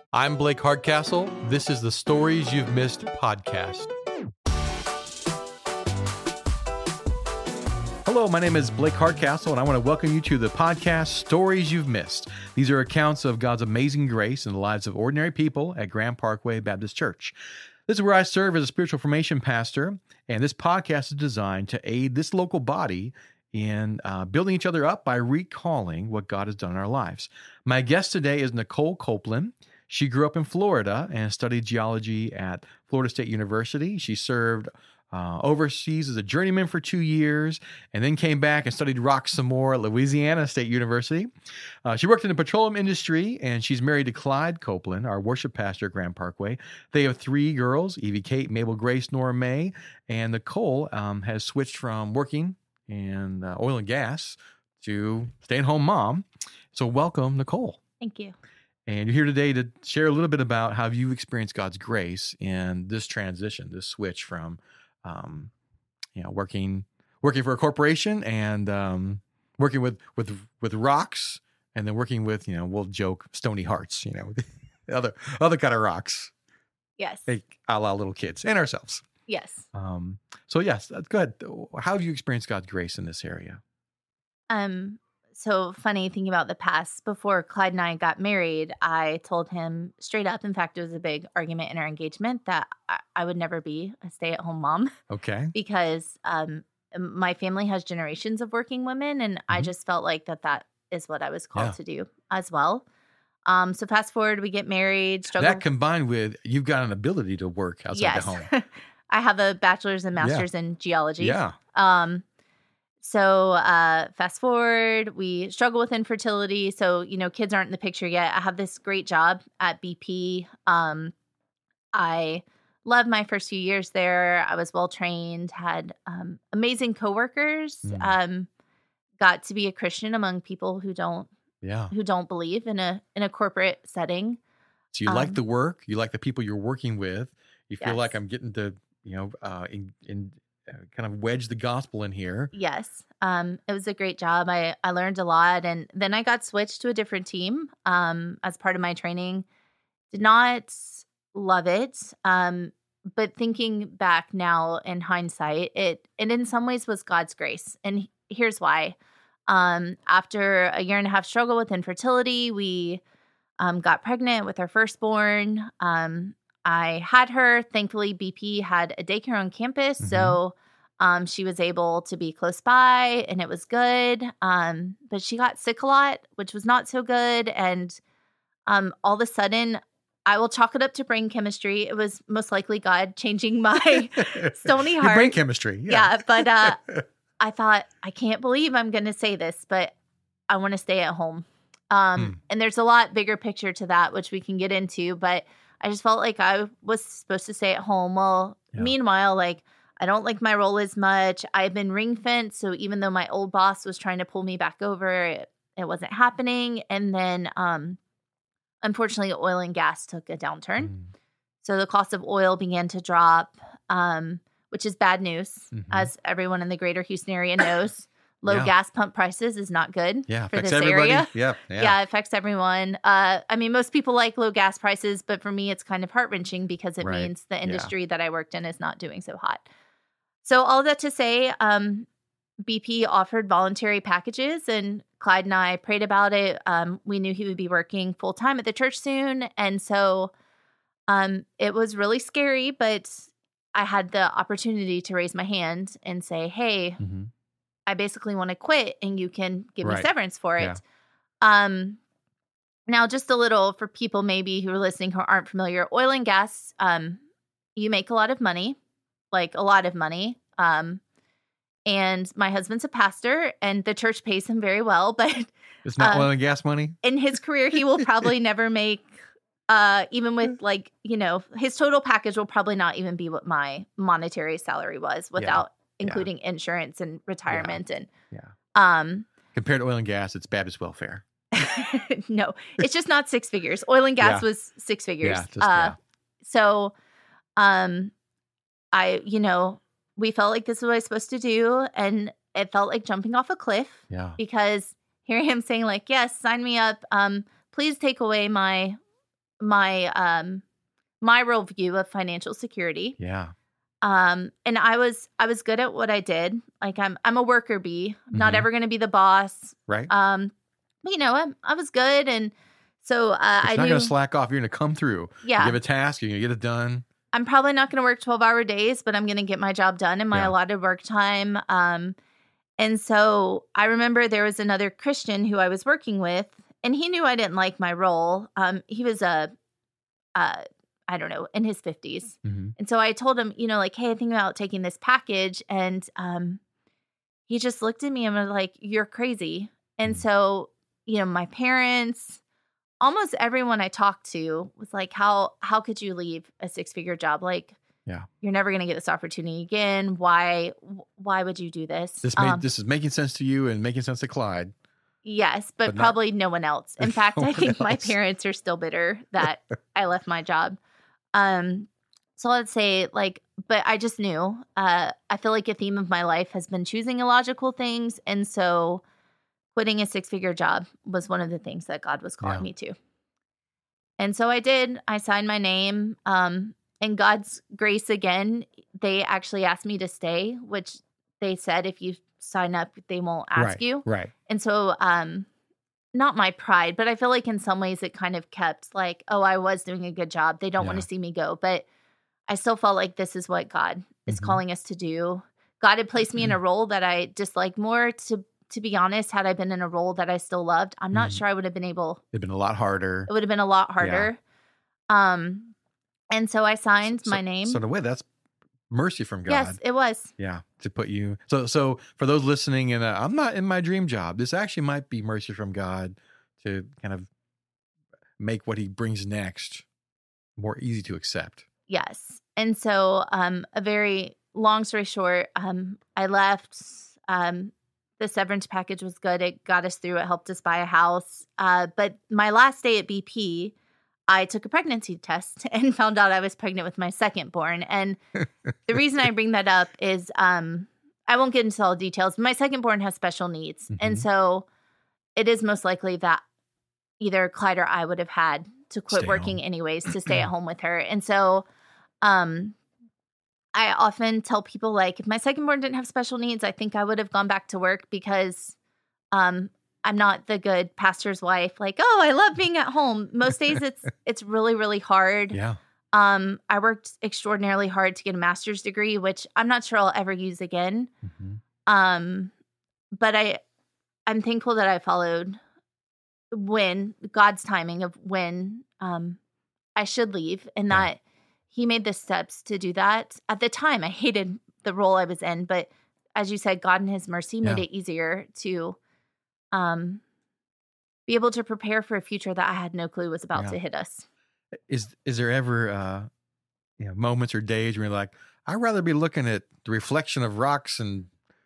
I'm Blake Hardcastle. This is the Stories You've Missed podcast. Hello, my name is Blake Hardcastle, and I want to welcome you to the podcast Stories You've Missed. These are accounts of God's amazing grace in the lives of ordinary people at Grand Parkway Baptist Church. This is where I serve as a spiritual formation pastor, and this podcast is designed to aid this local body in building each other up by recalling what God has done in our lives. My guest today is Nicole Copeland. She grew up in Florida and studied geology at Florida State University. She served overseas as a journeyman for 2 years and then came back and studied rock some more at Louisiana State University. She worked in the petroleum industry, and she's married to Clyde Copeland, our worship pastor at Grand Parkway. They have 3 girls, Evie Kate, Mabel Grace, Nora May, and Nicole has switched from working in oil and gas to stay-at-home mom. So welcome, Nicole. Thank you. And you're here today to share a little bit about how you experienced God's grace in this transition, this switch from, working for a corporation and working with rocks, and then working with, we'll joke, stony hearts, other kind of rocks. Yes. A la little kids and ourselves. Yes. So yes, go ahead. How have you experienced God's grace in this area? So funny thinking about the past. Before Clyde and I got married, I told him straight up, in fact, it was a big argument in our engagement, that I would never be a stay-at-home mom. Okay. Because my family has generations of working women, and I just felt like that is what I was called to do as well. So fast forward, we get married. That combined with you've got an ability to work outside the home. I have a bachelor's and master's in geology. Yeah. So fast forward, we struggle with infertility. So, kids aren't in the picture yet. I have this great job at BP. I loved my first few years there. I was well-trained, had amazing coworkers, got to be a Christian among people who don't believe in a corporate setting. So you like the work, you like the people you're working with. You feel like I'm getting to, kind of wedge the gospel in here. Yes. It was a great job. I learned a lot. And then I got switched to a different team as part of my training. Did not love it. But thinking back now in hindsight, it in some ways was God's grace. And here's why. After a year and a half struggle with infertility, we got pregnant with our firstborn. I had her. Thankfully, BP had a daycare on campus, so she was able to be close by, and it was good. But she got sick a lot, which was not so good. And all of a sudden, I will chalk it up to brain chemistry. It was most likely God changing my stony heart. Your brain chemistry, yeah. But I thought, I can't believe I'm going to say this, but I want to stay at home. And there's a lot bigger picture to that, which we can get into, but I just felt like I was supposed to stay at home. Well, meanwhile, I don't like my role as much. I've been ring fenced. So even though my old boss was trying to pull me back over, it wasn't happening. And then, unfortunately, oil and gas took a downturn. So the cost of oil began to drop, which is bad news, as everyone in the greater Houston area knows. Low gas pump prices is not good for this area. Yeah, it affects everyone. Most people like low gas prices, but for me, it's kind of heart-wrenching because it means the industry that I worked in is not doing so hot. So all of that to say, BP offered voluntary packages, and Clyde and I prayed about it. We knew he would be working full-time at the church soon, and so it was really scary, but I had the opportunity to raise my hand and say, hey, I basically want to quit, and you can give me severance for it. Now, just a little for people maybe who are listening who aren't familiar, oil and gas, you make a lot of money, like a lot of money. And my husband's a pastor, and the church pays him very well, but it's not oil and gas money. In his career, he will probably never make, even with his total package will probably not even be what my monetary salary was without including insurance and retirement and compared to oil and gas, it's Baptist welfare. No, it's just not 6 figures. Oil and gas was 6 figures. So we felt like this is what I was supposed to do, and it felt like jumping off a cliff. Yeah. Because here I am saying yes, sign me up. Please take away my my worldview of financial security. Yeah. And I was good at what I did. Like I'm a worker bee. I'm not ever going to be the boss. Right. But, I was good, and so I You're knew not going to slack off. You're going to come through. Yeah. You give a task, you're going to get it done. I'm probably not going to work 12-hour days, but I'm going to get my job done in my allotted work time. And so I remember there was another Christian who I was working with, and he knew I didn't like my role. He was I don't know, in his 50s. And so I told him, like, hey, I think about taking this package. And he just looked at me and was like, you're crazy. And so, my parents, almost everyone I talked to was like, how could you leave a 6-figure job? Like, you're never going to get this opportunity again. Why would you do this? This is making sense to you and making sense to Clyde. Yes, but probably no one else. In fact, I think my parents are still bitter that I left my job. So let's say but I just knew, I feel like a theme of my life has been choosing illogical things. And so quitting a 6-figure job was one of the things that God was calling me to. And so I did. I signed my name. And God's grace again, they actually asked me to stay, which they said, if you sign up, they won't ask you. Right. And so, not my pride, but I feel like in some ways it kind of kept like, oh, I was doing a good job. They don't want to see me go. But I still felt like this is what God is calling us to do. God had placed me in a role that I disliked more. To be honest, had I been in a role that I still loved, I'm not sure I would have been able. It'd been a lot harder. It would have been a lot harder. Yeah. And so I signed my name. So in a way, that's mercy from God. Yes, it was. Yeah, to put you. So for those listening, and I'm not in my dream job, this actually might be mercy from God to kind of make what He brings next more easy to accept. Yes, and so a very long story short, I left. The severance package was good. It got us through. It helped us buy a house. But my last day at BP, I took a pregnancy test and found out I was pregnant with my second born. And the reason I bring that up is I won't get into all the details. My second born has special needs. And so it is most likely that either Clyde or I would have had to quit working anyways to stay at home with her. And so I often tell people, like, if my second born didn't have special needs, I think I would have gone back to work because I'm not the good pastor's wife. Like, oh, I love being at home. Most days it's really, really hard. Yeah. I worked extraordinarily hard to get a master's degree, which I'm not sure I'll ever use again. But I'm thankful that I followed God's timing of when I should leave, and that He made the steps to do that. At the time, I hated the role I was in, but as you said, God in His mercy made it easier to be able to prepare for a future that I had no clue was about to hit us. Is there ever moments or days where you're like, I'd rather be looking at the reflection of rocks and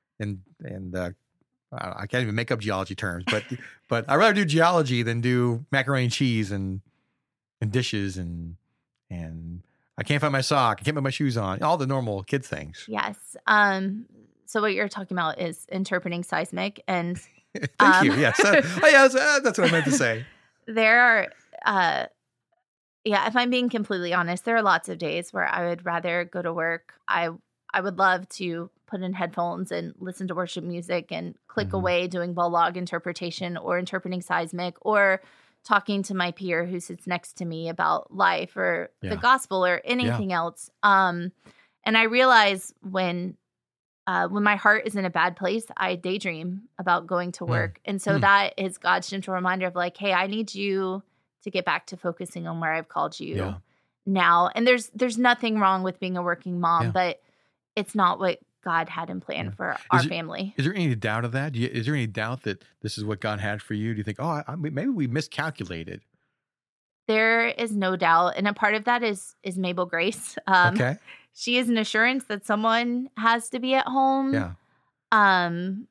I can't even make up geology terms, but I'd rather do geology than do macaroni and cheese and dishes and I can't find my sock, I can't put my shoes on, all the normal kid things. Yes. So what you're talking about is interpreting seismic, and thank you. Yes. Yes, that's what I meant to say. There are, if I'm being completely honest, there are lots of days where I would rather go to work. I would love to put in headphones and listen to worship music and click away doing ball log interpretation or interpreting seismic or talking to my peer who sits next to me about life or the gospel or anything else. And I realize when my heart is in a bad place, I daydream about going to work. And so that is God's gentle reminder of like, hey, I need you to get back to focusing on where I've called you now. And there's nothing wrong with being a working mom, but it's not what God had in plan for our family. Is there any doubt of that? Is there any doubt that this is what God had for you? Do you think, maybe we miscalculated? There is no doubt. And a part of that is Mabel Grace. Okay. She is an assurance that someone has to be at home. Yeah. And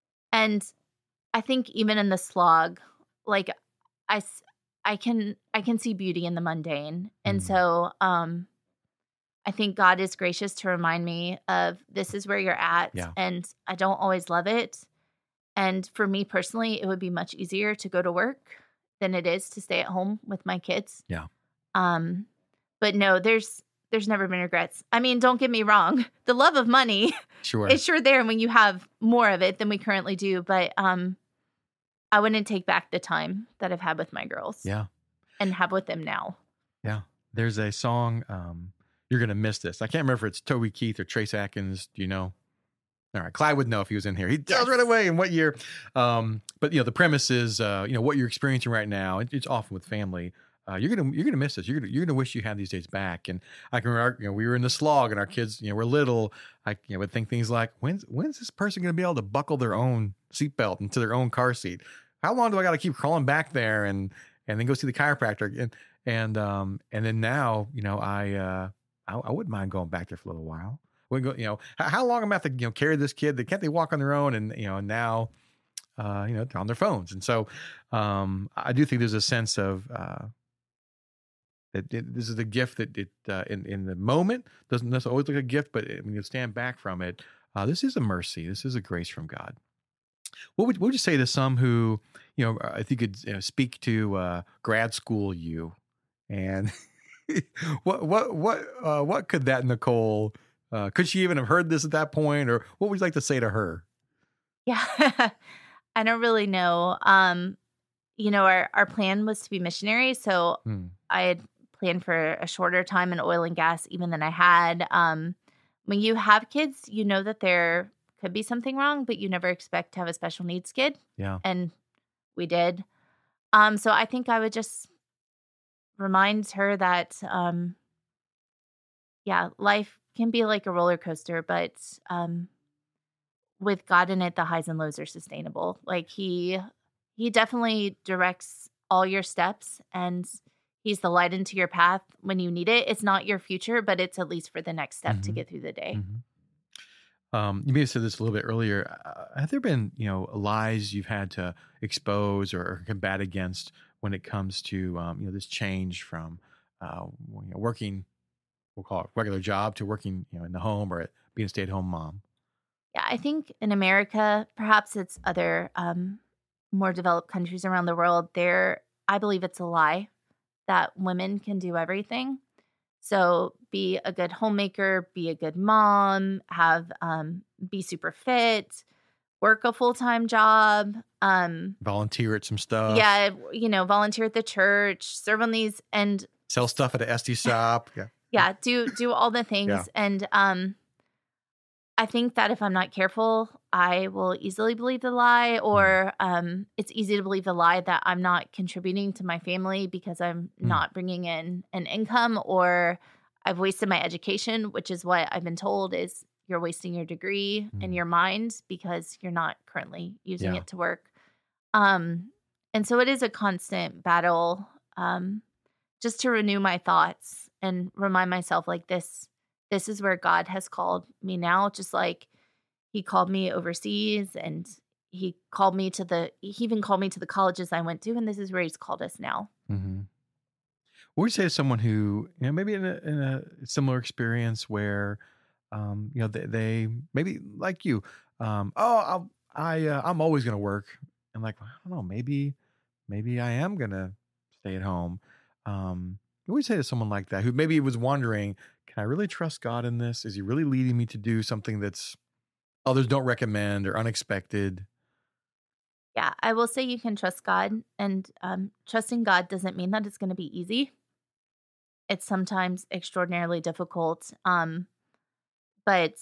I think even in the slog, like I can see beauty in the mundane. And so I think God is gracious to remind me of this is where you're at. Yeah. And I don't always love it. And for me personally, it would be much easier to go to work than it is to stay at home with my kids. Yeah. But no, there's never been regrets. I mean, don't get me wrong. The love of money Sure. is sure there when you have more of it than we currently do. But I wouldn't take back the time that I've had with my girls. Yeah. And have with them now. Yeah. There's a song, you're going to miss this. I can't remember if it's Toby Keith or Trace Atkins. Do you know? All right. Clyde would know if he was in here. He tells right away in what year. But the premise is, what you're experiencing right now. It's often with family. You're gonna miss this. You're gonna wish you had these days back. And I can remember, we were in the slog, and our kids, were little. I would think things like, when's this person gonna be able to buckle their own seatbelt into their own car seat? How long do I got to keep crawling back there and then go see the chiropractor? And then now, I wouldn't mind going back there for a little while. We go, how long am I have to carry this kid? Can't they walk on their own? And now, they're on their phones. And so, I do think there's a sense of this is a gift that in the moment doesn't necessarily always look like a gift, but when you stand back from it, this is a mercy. This is a grace from God. What would you say to some who, if you could speak to grad school you, and what could that Nicole? Could she even have heard this at that point, or what would you like to say to her? Yeah, I don't really know. Our plan was to be missionaries, so I had planned for a shorter time in oil and gas even than I had. When you have kids, you know that there could be something wrong, but you never expect to have a special needs kid. Yeah. And we did. So I think I would just remind her that, life can be like a roller coaster, but with God in it, the highs and lows are sustainable. Like he definitely directs all your steps, and he's the light into your path when you need it. It's not your future, but it's at least for the next step to get through the day. Mm-hmm. You may have said this a little bit earlier. Have there been, lies you've had to expose or combat against when it comes to, this change from working, we'll call it regular job, to working, in the home or being a stay-at-home mom? Yeah, I think in America, perhaps it's other more developed countries around the world, I believe it's a lie that women can do everything. So be a good homemaker, be a good mom, be super fit, work a full-time job. Volunteer at some stuff. Yeah, volunteer at the church, serve on these, and sell stuff at a SD shop. Yeah. Yeah, do all the things. Yeah. And I think that if I'm not careful, I will easily believe the lie, or it's easy to believe the lie that I'm not contributing to my family because I'm not bringing in an income, or I've wasted my education, which is what I've been told is you're wasting your degree and your mind because you're not currently using it to work. And so it is a constant battle just to renew my thoughts and remind myself like this is where God has called me now, just like he called me overseas, and he even called me to the colleges I went to, and this is where he's called us now. Mm-hmm. What would you say to someone who, maybe in a similar experience where, they maybe like you, I'm always going to work, and like, I don't know, maybe I am going to stay at home. What would you say to someone like that who maybe was wondering, can I really trust God in this? Is he really leading me to do something that's others don't recommend or unexpected? Yeah, I will say you can trust God, and trusting God doesn't mean that it's going to be easy. It's sometimes extraordinarily difficult, but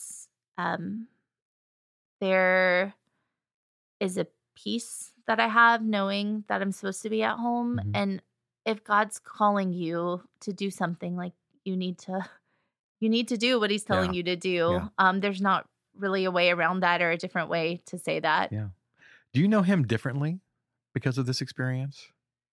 there is a peace that I have knowing that I'm supposed to be at home, and if God's calling you to do something, like you need to do what he's telling you to do. Yeah. There's not really a way around that or a different way to say that. Yeah. Do you know him differently because of this experience?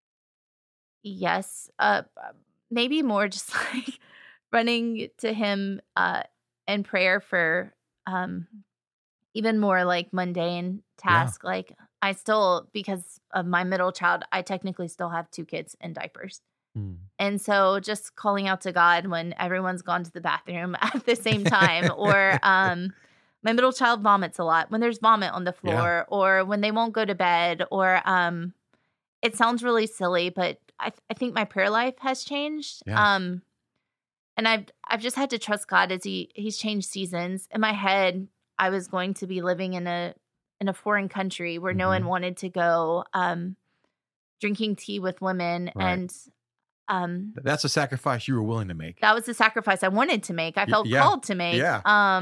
Yes. Maybe more just like running to him in prayer for even more like mundane tasks. Yeah. Like I still, because of my middle child, I technically still have 2 kids in diapers. And so just calling out to God when everyone's gone to the bathroom at the same time, or my middle child vomits a lot, when there's vomit on the floor, or when they won't go to bed, or it sounds really silly, but I think my prayer life has changed. Yeah. And I've just had to trust God as he's changed seasons. In my head, I was going to be living in a foreign country where no one wanted to go, drinking tea with women. Right. And that's a sacrifice you were willing to make. that was the sacrifice I wanted to make. I felt called to make. Yeah.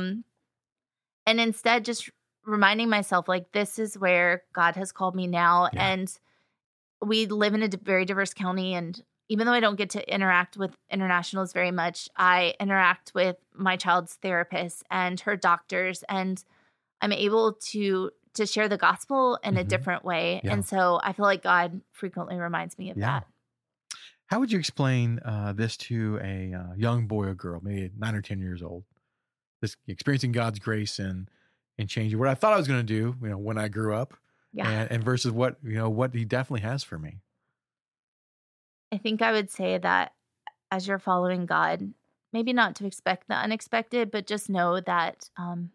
And instead just reminding myself, like, this is where God has called me now. Yeah. And we live in a very diverse county. And even though I don't get to interact with internationals very much, I interact with my child's therapist and her doctors, and I'm able to share the gospel in a different way. Yeah. And so I feel like God frequently reminds me of that. How would you explain this to a young boy or girl, maybe 9 or 10 years old, this experiencing God's grace and changing what I thought I was going to do, when I grew up, and versus what He definitely has for me? I think I would say that as you're following God, maybe not to expect the unexpected, but just know that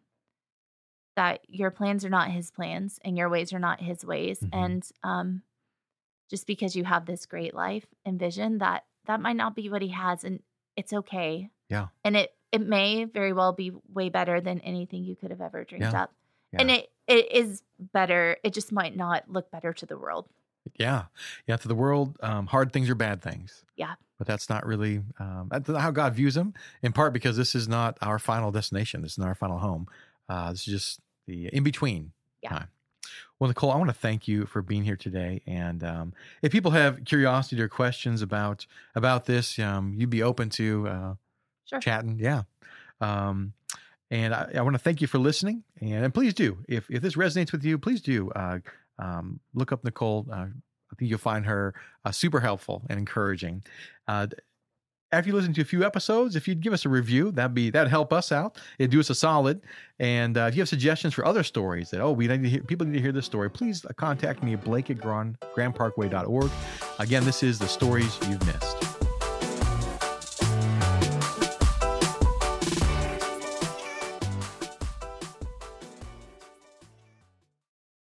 that your plans are not His plans and your ways are not His ways. And just because you have this great life and vision, that might not be what He has, and it's okay. Yeah. And it may very well be way better than anything you could have ever dreamed up. Yeah. And it is better. It just might not look better to the world. Yeah. Yeah. To the world, hard things are bad things. Yeah. But that's not really that's not how God views them, in part because this is not our final destination. This is not our final home. This is just the in-between time. Well, Nicole, I want to thank you for being here today. And if people have curiosity or questions about this, you'd be open to chatting. Yeah. And I want to thank you for listening. And please do, if this resonates with you, please do look up Nicole. I think you'll find her super helpful and encouraging. After you listen to a few episodes, if you'd give us a review, that'd help us out. It'd do us a solid. And if you have suggestions for other stories that, people need to hear this story, please contact me at blake@grandparkway.org. Again, this is The Stories You've Missed.